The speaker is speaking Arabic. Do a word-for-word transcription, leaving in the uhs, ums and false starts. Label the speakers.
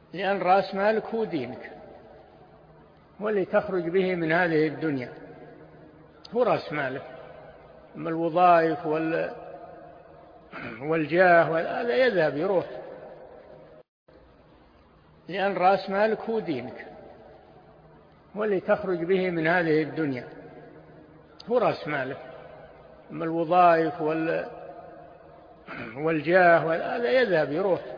Speaker 1: لأن رأس مالك هو دينك، واللي تخرج به من هذه الدنيا هو رأس مالك. أما الوظائف والجاه هذا يذهب يروح، لأن رأس مالك هو دينك، واللي تخرج به من هذه الدنيا هو رأس مالك. أما الوظائف والجاه هذا يذهب يروح.